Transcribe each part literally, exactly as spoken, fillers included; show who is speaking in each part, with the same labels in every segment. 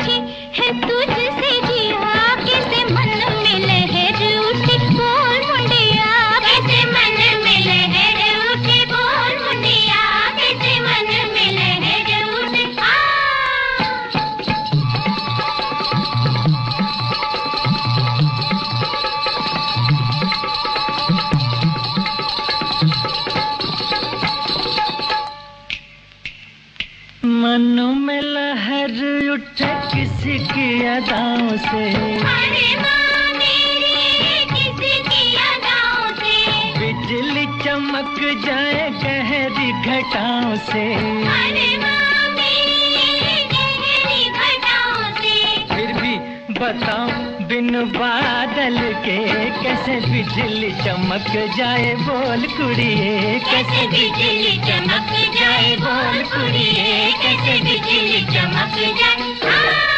Speaker 1: पूछे है तुझसे जिया कैसे मन में लहर उठी बोल मुंडिया कैसे मन में लहर उठी बोल मुंडिया कैसे मन में लहर उठी
Speaker 2: मन में लहर उठे किसी की अदाओं से
Speaker 1: अरे माँ मेरी किसी की अदाओं से
Speaker 2: बिजली चमक जाए गहरी घटाओं से
Speaker 1: अरे माँ मेरी गहरी घटाओं से
Speaker 2: फिर भी बताओ बिन बादल के कैसे बिजली चमक जाए बोल कुड़िए
Speaker 1: कैसे बिजली चमक जाए बोल कुड़िए कैसे बिजली चमक जाए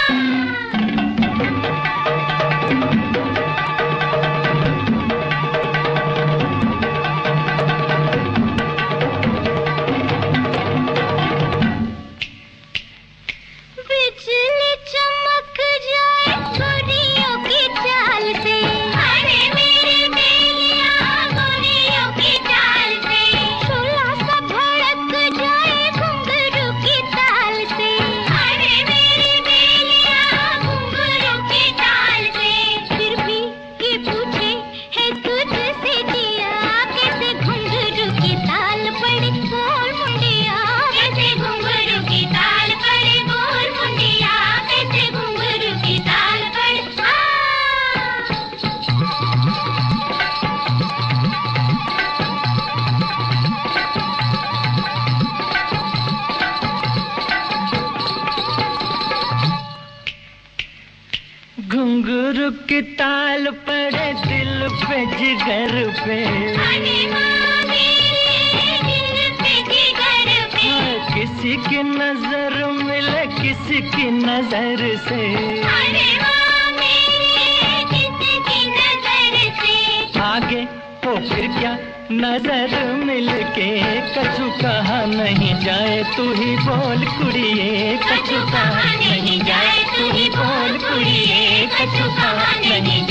Speaker 1: बिजली चमक जाए गोरियों की चाल से अरे मेरी बेलिया गोरियों की चाल से शोला सा भड़क जाए घुंघरू की ताल से अरे मेरी बेलिया घुंघरू की ताल से फिर भी ये पूछे है तुझसे जिया कैसे घुंघरू की ताल पड़े बोल मुंडिया कैसे घुंघरू की ताल पड़े बोल मुंडिया कैसे घुंघरू की ताल पड़े
Speaker 2: घुंघरू की ताल पड़े दिल पे जिगर पे
Speaker 1: अरे माँ मेरे दिल पे जिगर पे
Speaker 2: हाँ, किसी की नजर मिले किसी की नजर से
Speaker 1: अरे माँ मेरे किसी की नजर से
Speaker 2: आगे तो फिर क्या नजर मिलके कछु कहा नहीं जाए तू ही बोल कुड़िए कछु कहा नहीं जाए तू ही बोल कुड़िए कछु कहा नहीं